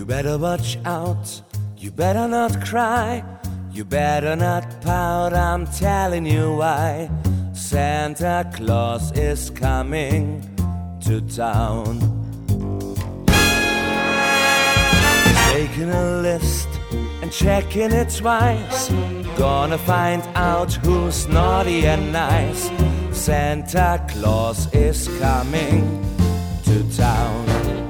You better watch out, you better not cry, you better not pout, I'm telling you why. Santa Claus is coming to town. He's making a list and checking it twice, gonna find out who's naughty and nice. Santa Claus is coming to town.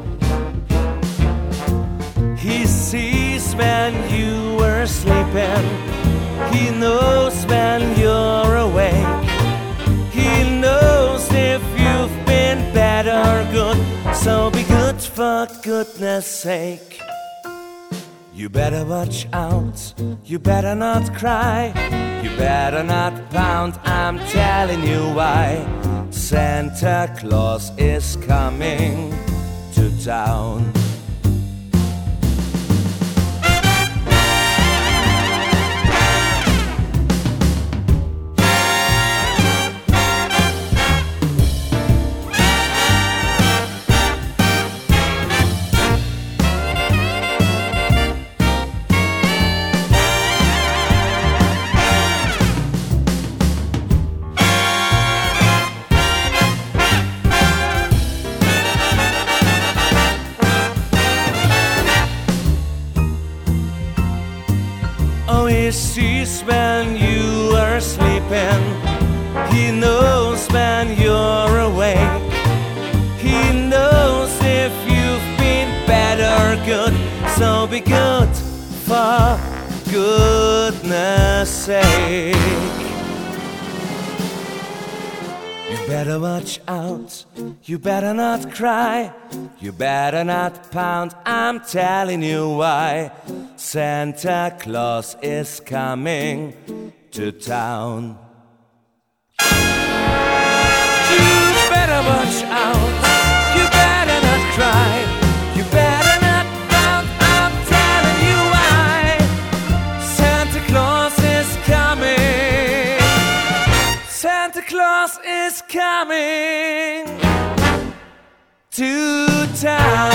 He sees when you were sleeping, he knows when you're awake, he knows if you've been bad or good, so be good for goodness sake. You better watch out, you better not cry, you better not pound, I'm telling you why. Santa Claus is coming to town. Oh, he sees when you are sleeping, he knows when you're awake, he knows if you've been bad or good, so be good for goodness sake. You better watch out, you better not cry, you better not pound, I'm telling you why. Santa Claus is coming to town. You better watch out, you better not cry, you better not pound, I'm telling you why. Santa Claus is coming, Santa Claus is coming to town.